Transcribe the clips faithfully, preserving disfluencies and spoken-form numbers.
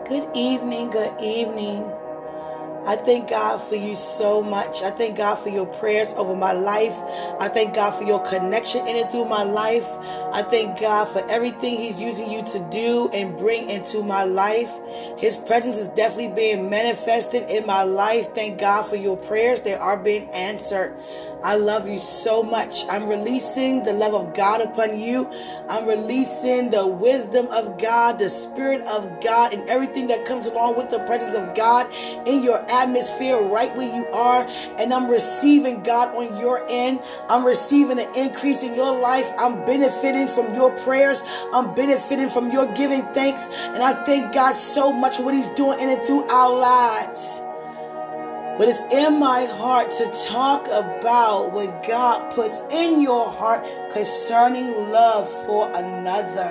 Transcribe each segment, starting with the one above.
Good evening, good evening. I thank God for you so much. I thank God for your prayers over my life. I thank God for your connection in and through my life. I thank God for everything He's using you to do and bring into my life. His presence is definitely being manifested in my life. Thank God for your prayers. They are being answered. I love you so much. I'm releasing the love of God upon you. I'm releasing the wisdom of God, the Spirit of God, and everything that comes along with the presence of God in your atmosphere right where you are. And I'm receiving God on your end. I'm receiving an increase in your life. I'm benefiting from your prayers. I'm benefiting from your giving thanks. And I thank God so much for what He's doing in and through our lives. But it's in my heart to talk about what God puts in your heart concerning love for another.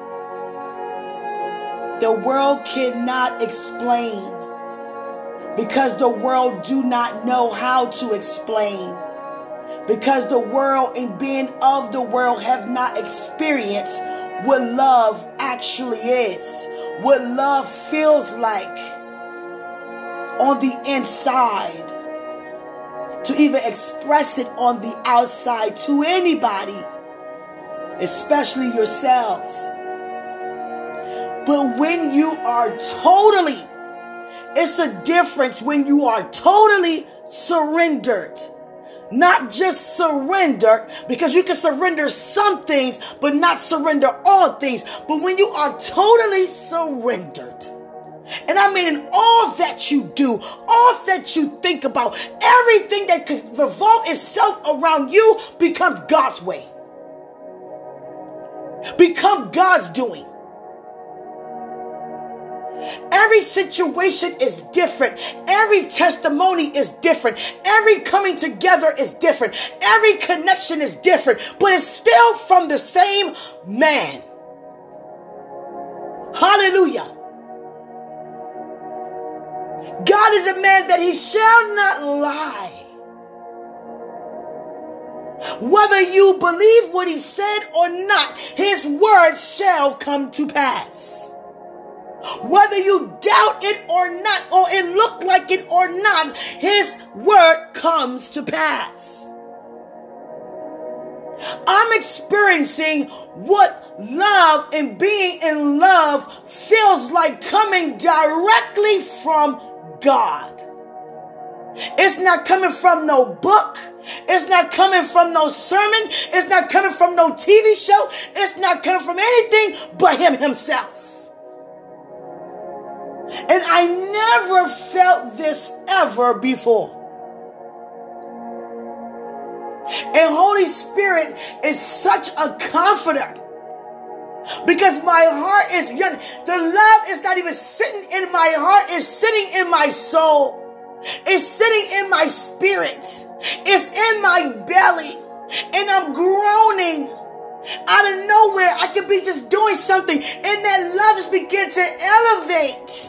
The world cannot explain because the world do not know how to explain. Because the world and being of the world have not experienced what love actually is. What love feels like on the inside, to even express it on the outside to anybody, especially yourselves. But when you are totally, it's a difference when you are totally surrendered. Not just surrender, because you can surrender some things, but not surrender all things. But when you are totally surrendered, and I mean in all that you do, all that you think about, everything that could revolve itself around you becomes God's way. Become God's doing. Every situation is different. Every testimony is different. Every coming together is different. Every connection is different. But it's still from the same man. Hallelujah. God is a man that He shall not lie. Whether you believe what He said or not, His word shall come to pass. Whether you doubt it or not, or it look like it or not, His word comes to pass. I'm experiencing what love and being in love feels like, coming directly from God. It's not coming from no book. It's not coming from no sermon. It's not coming from no T V show. It's not coming from anything but Him Himself. And I never felt this ever before. And Holy Spirit is such a comforter. Because my heart is young. The love is not even sitting in my heart. It's sitting in my soul. It's sitting in my spirit. It's in my belly. And I'm groaning. Out of nowhere, I could be just doing something, and that love just begin to elevate.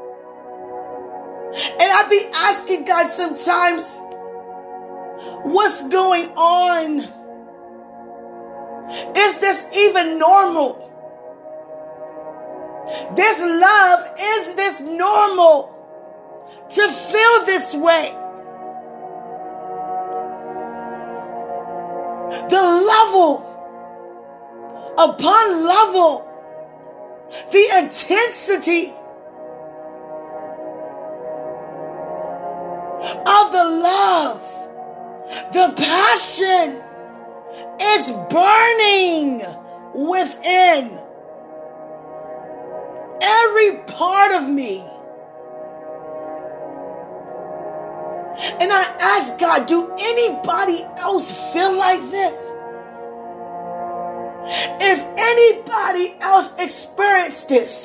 And I be asking God sometimes, what's going on? Is this even normal? This love, is this normal to feel this way? The level upon level, the intensity of the love, the passion is burning within every part of me. And I ask God, do anybody else feel like this? Is anybody else experience this?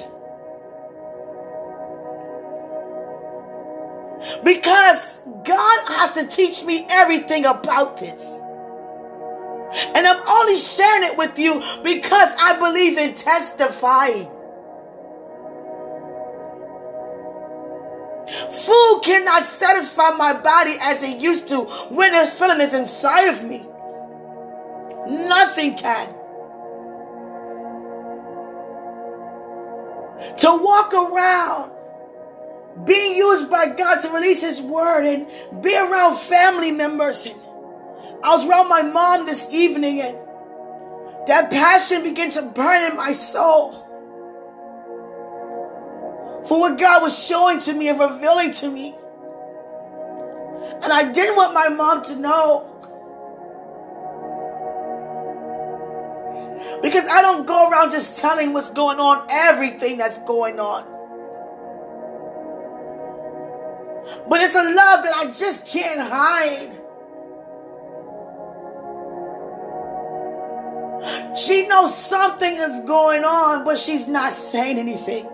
Because God has to teach me everything about this. And I'm only sharing it with you because I believe in testifying. Food cannot satisfy my body as it used to when this feeling is inside of me. Nothing can. to walk around being used by God to release his word and be around family members. And I was around my mom this evening, and that passion began to burn in my soul for what God was showing to me and revealing to me. And I didn't want my mom to know, because I don't go around just telling what's going on, everything that's going on. But it's a love that I just can't hide. She knows something is going on, but she's not saying anything.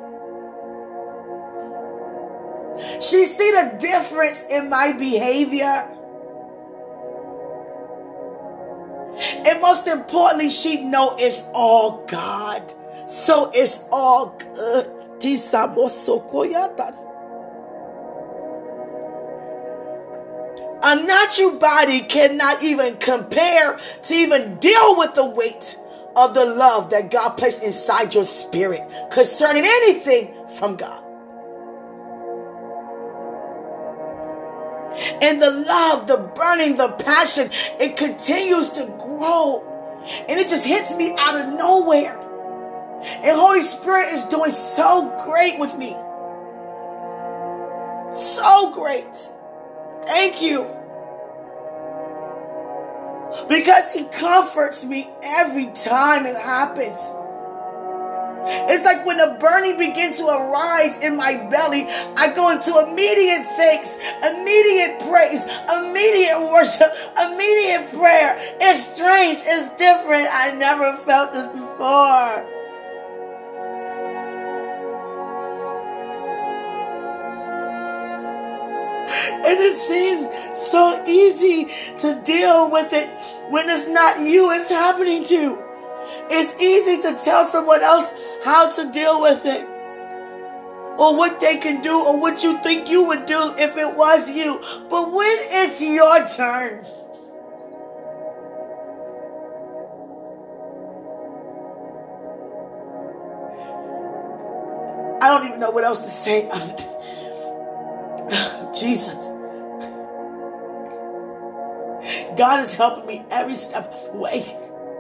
She see the difference in my behavior. And most importantly, she know it's all God. So it's all good. A natural body cannot even compare to even deal with the weight of the love that God placed inside your spirit concerning anything from God. And the love, the burning, the passion, it continues to grow. And it just hits me out of nowhere. And Holy Spirit is doing so great with me. So great. Thank you. Because he comforts me every time it happens. It's like when the burning begins to arise in my belly, I go into immediate thanks, immediate praise, immediate worship, immediate prayer. It's strange. It's different. I never felt this before. And it seems so easy to deal with it when it's not you it's happening to. It's easy to tell someone else how to deal with it, or what they can do, or what you think you would do if it was you. But when it's your turn, I don't even know what else to say. Jesus. God is helping me every step of the way.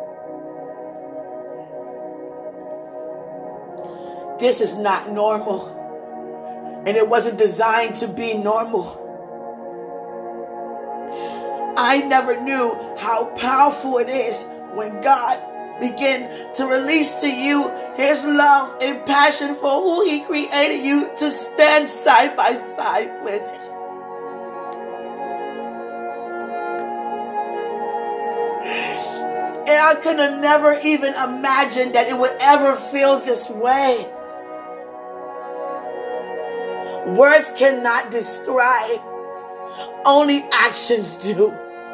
This is not normal. And it wasn't designed to be normal. I never knew how powerful it is when God began to release to you his love and passion for who he created you to stand side by side with. And I could have never even imagined that it would ever feel this way. Words cannot describe, only actions do.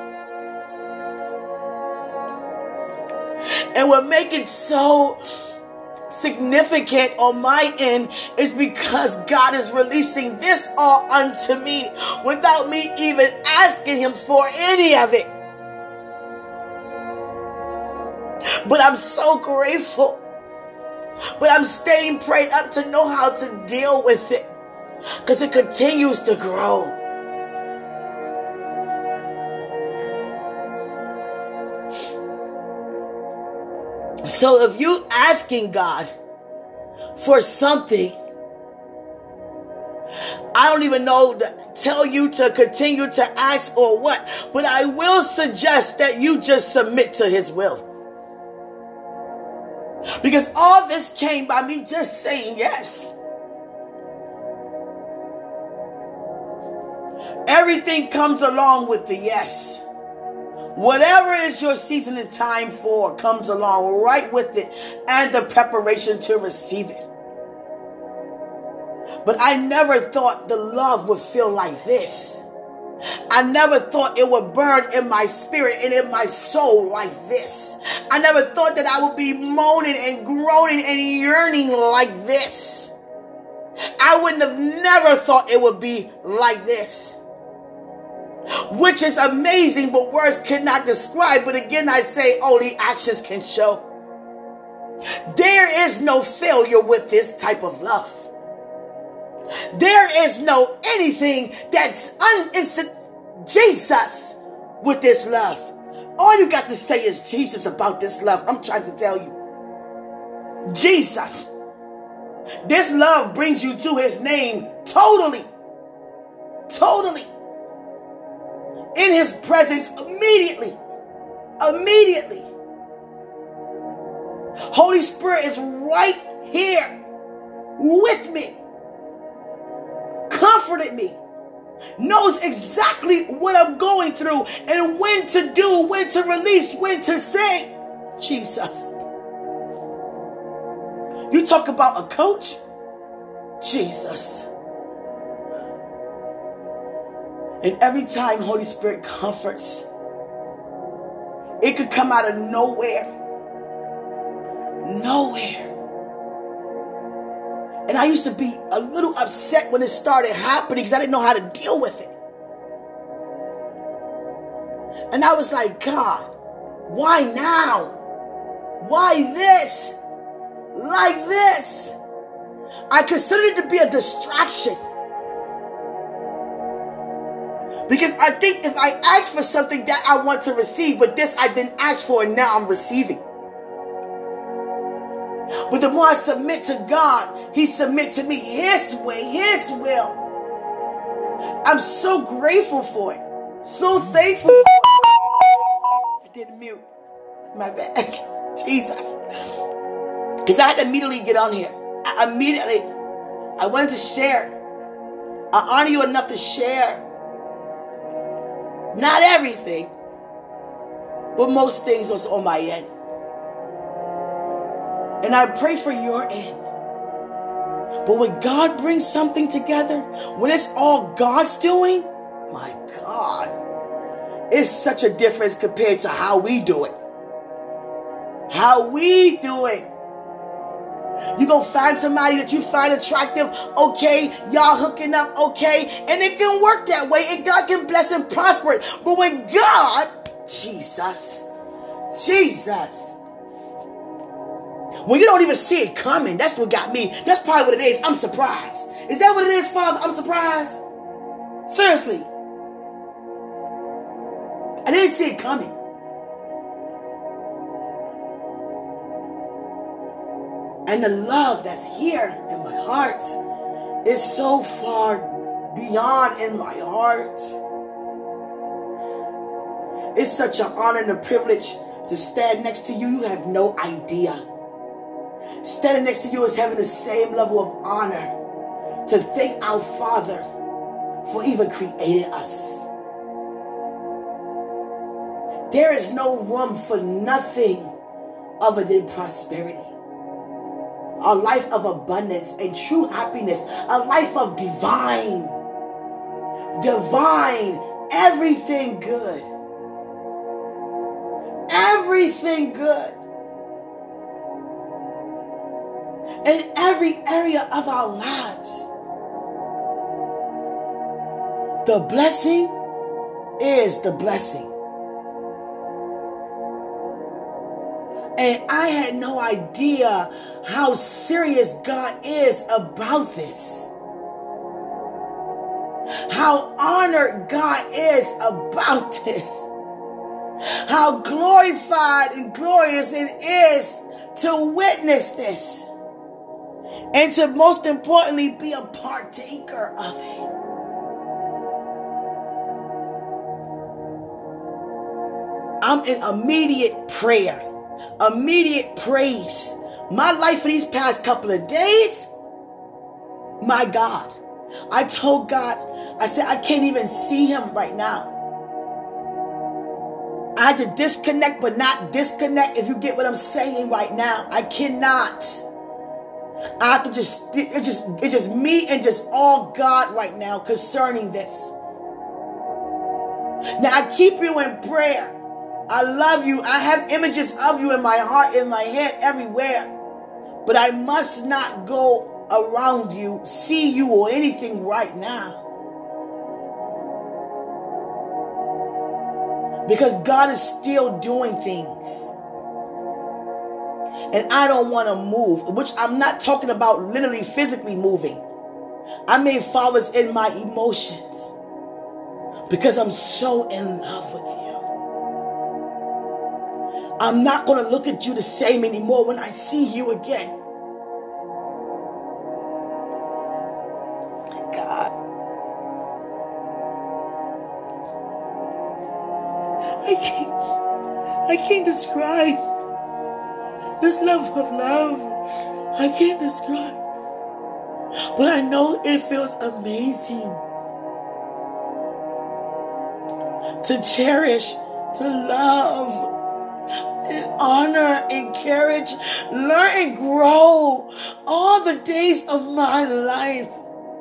And what makes it so significant on my end is because God is releasing this all unto me without me even asking him for any of it. But I'm so grateful. But I'm staying prayed up to know how to deal with it, because it continues to grow. So if you asking God for something, I don't even know to tell you to continue to ask or what, but I will suggest that you just submit to his will. Because all this came by me just saying yes. Everything comes along with the yes. Whatever is your season and time for comes along right with it, and the preparation to receive it. But I never thought the love would feel like this. I never thought it would burn in my spirit and in my soul like this. I never thought that I would be moaning and groaning and yearning like this. I wouldn't have never thought it would be like this. Which is amazing, but words cannot describe. But again, I say only actions can show. There is no failure with this type of love. There is no anything that's uninstant Jesus with this love. All you got to say is Jesus about this love. I'm trying to tell you. Jesus. This love brings you to his name totally. Totally. In his presence immediately. Immediately. Holy Spirit is right here with me. Comforted me. Knows exactly what I'm going through and when to do, when to release, when to say. Jesus. You talk about a coach? Jesus. And every time Holy Spirit comforts, it could come out of nowhere. Nowhere. And I used to be a little upset when it started happening because I didn't know how to deal with it. And I was like, God, why now? Why this? Like this? I considered it to be a distraction. Because I think if I ask for something that I want to receive, but this I didn't ask for and now I'm receiving. But the more I submit to God, he submits to me his way, his will. I'm so grateful for it. So thankful for it. I didn't mute. My bad. Jesus. Because I had to immediately get on here. I immediately. I wanted to share. I honor you enough to share. Not everything. But most things was on my end. And I pray for your end. But when God brings something together, when it's all God's doing, my God, it's such a difference compared to how we do it. How we do it. You go find somebody that you find attractive, okay, y'all hooking up, okay, and it can work that way, and God can bless and prosper it. But when God, Jesus, Jesus, when you don't even see it coming, that's what got me. That's probably what it is. I'm surprised. Is that what it is, Father? I'm surprised. Seriously. I didn't see it coming. And the love that's here in my heart is so far beyond in my heart. It's such an honor and a privilege to stand next to you. You have no idea. Standing next to you is having the same level of honor to thank our Father for even creating us. There is no room for nothing other than prosperity. A life of abundance and true happiness. A life of divine. Divine. Everything good. Everything good. In every area of our lives. The blessing is the blessing. And I had no idea how serious God is about this. How honored God is about this. How glorified and glorious it is to witness this. And to most importantly be a partaker of it. I'm in immediate prayer. Immediate praise. My life for these past couple of days, my God. I told God, I said, I can't even see him right now. I had to disconnect, but not disconnect, if you get what I'm saying right now. I cannot. I have to just, it just, it's just me and just all God right now concerning this. Now I keep you in prayer. I love you. I have images of you in my heart, in my head, everywhere. But I must not go around you, see you or anything right now. Because God is still doing things. And I don't want to move, which I'm not talking about literally physically moving. I mean, Father's in my emotions. Because I'm so in love with you. I'm not going to look at you the same anymore when I see you again. God. I can't, I can't describe this love of love. I can't describe. But I know it feels amazing. To cherish, to love, and honor, encourage, learn and grow all the days of my life.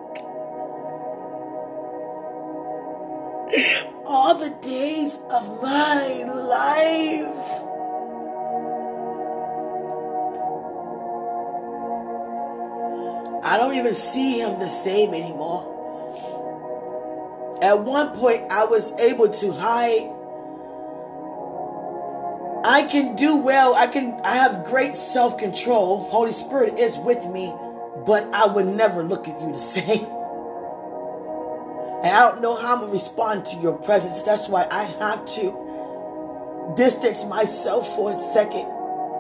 All the days of my life. I don't even see him the same anymore. At one point, I was able to hide. I can do well. I can. I have great self-control. Holy Spirit is with me, but I would never look at you the same. And I don't know how I'm going to respond to your presence. That's why I have to distance myself for a second.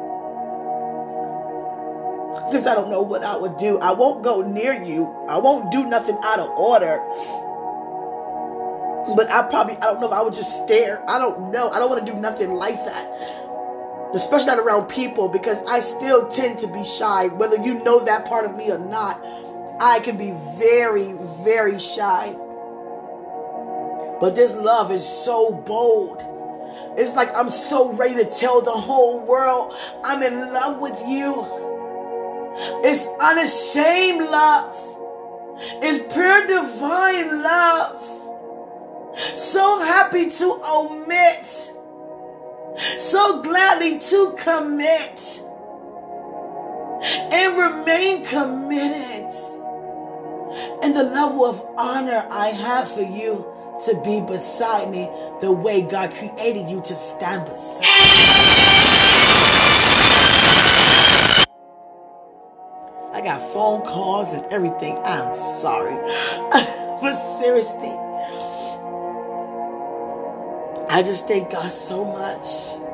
Because I don't know what I would do. I won't go near you. I won't do nothing out of order. But I probably, I don't know if I would just stare. I don't know. I don't want to do nothing like that. Especially not around people, because I still tend to be shy. Whether you know that part of me or not, I can be very, very shy. But this love is so bold. It's like I'm so ready to tell the whole world I'm in love with you. It's unashamed love. It's pure divine love. So happy to omit. So gladly to commit. And remain committed. And the level of honor I have for you to be beside me the way God created you to stand beside me. I got phone calls and everything. I'm sorry. But seriously, I just thank God so much.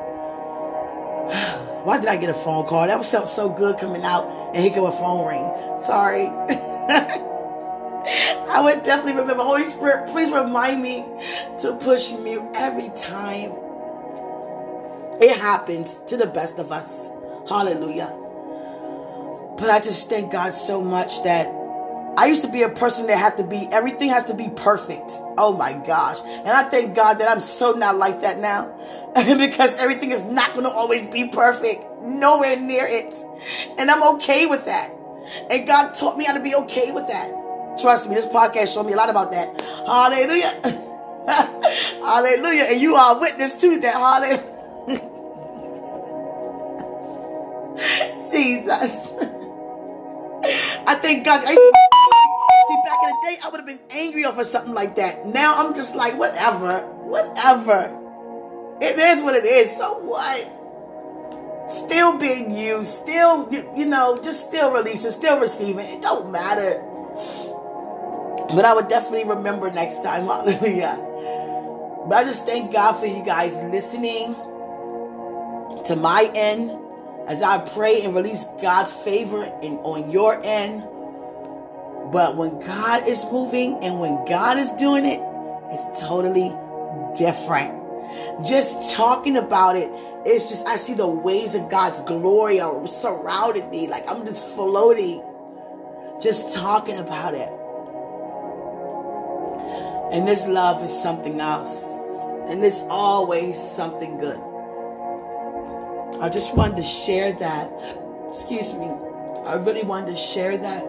Why did I get a phone call? That felt so good coming out and here come a phone ring. Sorry. I would definitely remember. Holy Spirit, please remind me to push mute every time. It happens to the best of us. Hallelujah. But I just thank God so much that I used to be a person that had to be, everything has to be perfect. Oh my gosh. And I thank God that I'm so not like that now. Because everything is not going to always be perfect. Nowhere near it. And I'm okay with that. And God taught me how to be okay with that. Trust me, this podcast showed me a lot about that. Hallelujah. Hallelujah. And you are a witness to that. Hallelujah. Jesus. I thank God. I used to, see, back in the day, I would have been angry over something like that. Now I'm just like, whatever. Whatever. It is what it is. So what? Still being used. Still, you, you know, just still releasing. Still receiving. It don't matter. But I would definitely remember next time. Hallelujah. But I just thank God for you guys listening to my end as I pray and release God's favor in, on your end. But when God is moving and when God is doing it, it's totally different. Just talking about it, it's just, I see the waves of God's glory are surrounding me. Like I'm just floating, just talking about it. And this love is something else. And it's always something good. I just wanted to share that. Excuse me. I really wanted to share that.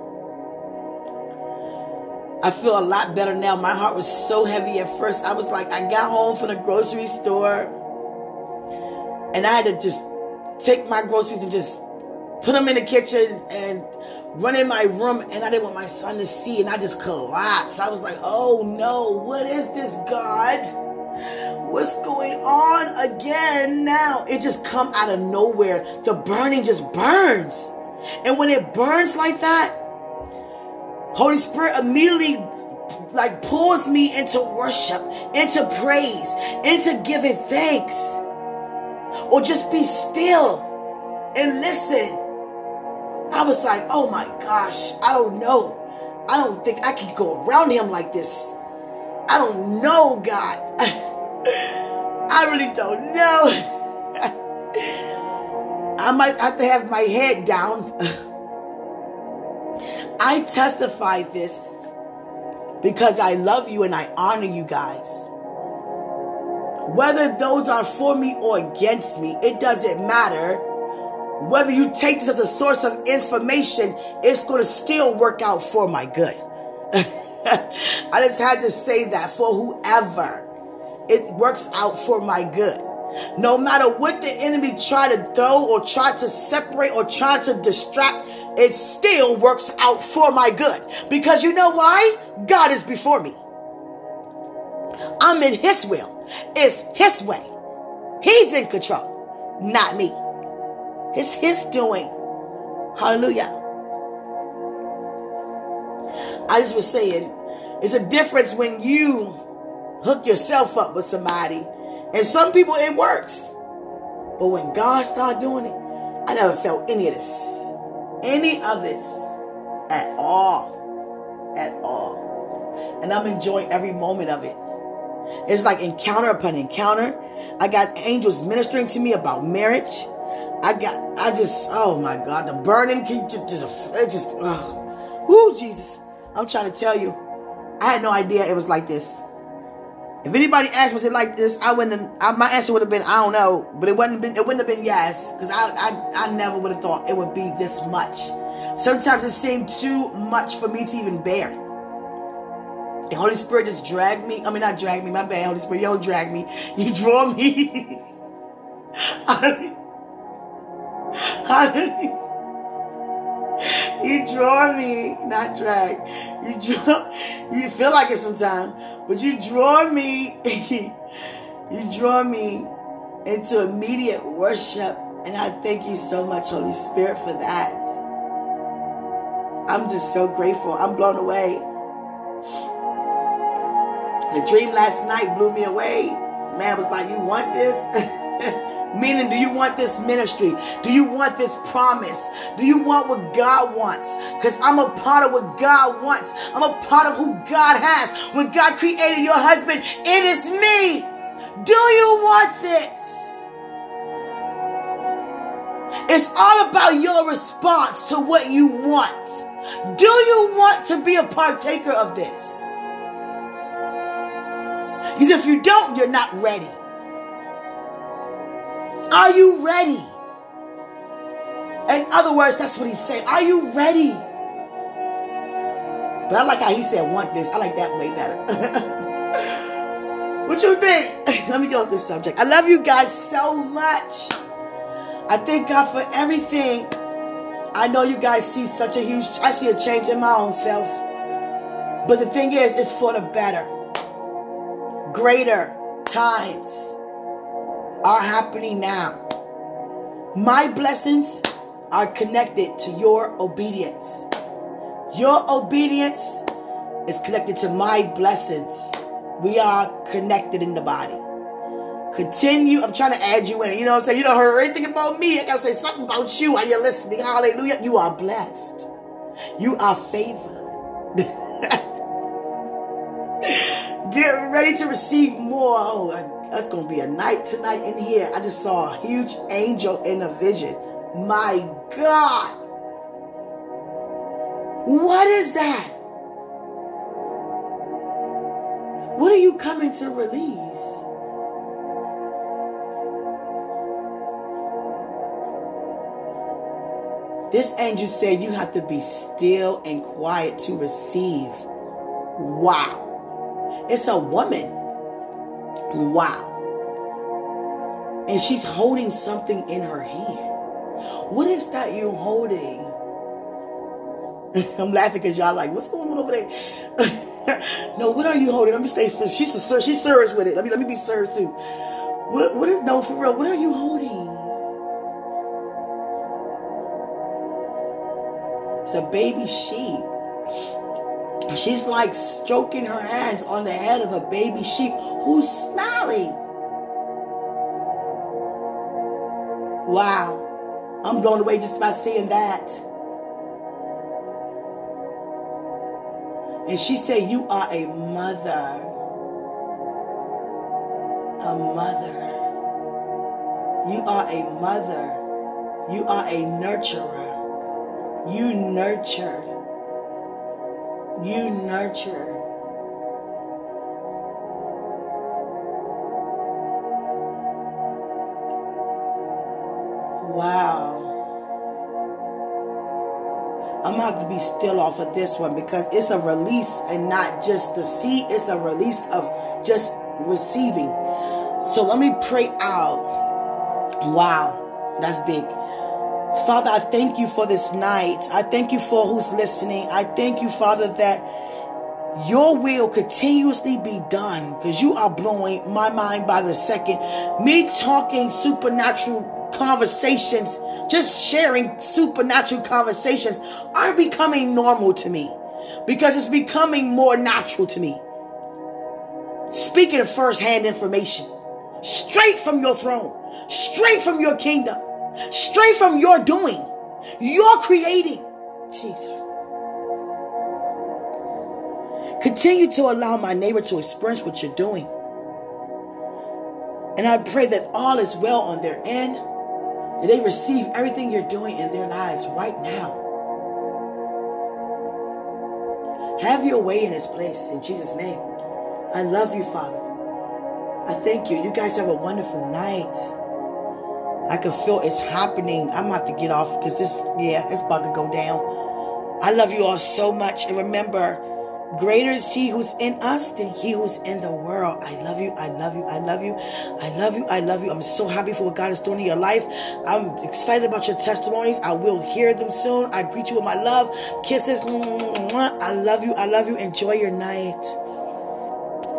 I feel a lot better now. My heart was so heavy at first. I was like, I got home from the grocery store. And I had to just take my groceries and just put them in the kitchen and run in my room. And I didn't want my son to see. And I just collapsed. I was like, oh no, what is this, God? What's going on again now? It just come out of nowhere. The burning just burns. And when it burns like that, Holy Spirit immediately like pulls me into worship, into praise, into giving thanks. Or just be still and listen. I was like, oh my gosh, I don't know. I don't think I can go around him like this. I don't know, God. I really don't know. I might have to have my head down. I testify this because I love you and I honor you guys. Whether those are for me or against me, it doesn't matter. Whether you take this as a source of information, it's going to still work out for my good. I just had to say that for whoever. It works out for my good. No matter what the enemy try to throw or try to separate or try to distract, it still works out for my good. Because you know why? God is before me. I'm in his will. It's his way. He's in control, not me. It's his doing. Hallelujah. I just was saying, it's a difference when you hook yourself up with somebody. And some people, it works. But when God started doing it, I never felt any of this. Any of this. At all. At all. And I'm enjoying every moment of it. It's like encounter upon encounter. I got angels ministering to me about marriage. I got, I just, oh my God, the burning, just, just, it just, oh, whoo, Jesus. I'm trying to tell you, I had no idea it was like this. If anybody asked, was it like this? I wouldn't, I, my answer would have been, I don't know, but it wouldn't been, it wouldn't have been yes, because I, I, I never would have thought it would be this much. Sometimes it seemed too much for me to even bear. The Holy Spirit just dragged me. I mean, not drag me, my bad, Holy Spirit, you don't drag me. You draw me. You draw me, not drag. You draw. You feel like it sometimes, but you draw me. You draw me into immediate worship, and I thank you so much, Holy Spirit, for that. I'm just so grateful. I'm blown away. The dream last night blew me away. Man was like, "You want this?" Meaning, do you want this ministry? Do you want this promise? Do you want what God wants? Because I'm a part of what God wants. I'm a part of who God has. When God created your husband, it is me. Do you want this? It's all about your response to what you want. Do you want to be a partaker of this? Because if you don't, you're not ready. Are you ready? In other words, that's what he's saying. Are you ready? But I like how he said, want this. I like that way better. What you think? Let me get off this subject. I love you guys so much. I thank God for everything. I know you guys see such a huge, I see a change in my own self. But the thing is, it's for the better. Greater times are happening now. My blessings are connected to your obedience. Your obedience is connected to my blessings. We are connected in the body. Continue. I'm trying to add you in. You know what I'm saying? You don't heard anything about me. I got to say something about you while you're listening. Hallelujah. You are blessed. You are favored. Get ready to receive more. Oh, that's going to be a night tonight in here. I just saw a huge angel in a vision. My God. What is that? What are you coming to release? This angel said you have to be still and quiet to receive. Wow. It's a woman. Wow. And she's holding something in her hand. What is that you're holding? I'm laughing because y'all like, what's going on over there? No, what are you holding? Let me stay. She's a, she's serious with it. Let me let me be serious too. What what is no for real? What are you holding? It's a baby sheep. She's like stroking her hands on the head of a baby sheep who's smiling. Wow. I'm blown away just by seeing that. And she said, you are a mother. A mother. You are a mother. You are a nurturer. You nurture. You nurture. Wow. I'm going to have to be still off of this one because it's a release and not just the seed. It's a release of just receiving. So let me pray out. Wow. That's big. Father, I thank you for this night. I thank you for who's listening. I thank you, Father, that your will continuously be done because you are blowing my mind by the second. Me talking supernatural conversations, just sharing supernatural conversations are becoming normal to me because it's becoming more natural to me. Speaking of first-hand information, straight from your throne, straight from your kingdom, straight from your doing, your creating. Jesus. Continue to allow my neighbor to experience what you're doing. And I pray that all is well on their end. That they receive everything you're doing in their lives right now. Have your way in this place in Jesus' name. I love you, Father. I thank you. You guys have a wonderful night. I can feel it's happening. I'm about to get off because this, yeah, it's about to go down. I love you all so much. And remember, greater is he who's in us than he who's in the world. I love you. I love you. I love you. I love you. I love you. I'm so happy for what God is doing in your life. I'm excited about your testimonies. I will hear them soon. I greet you with my love. Kisses. I love you. I love you. Enjoy your night.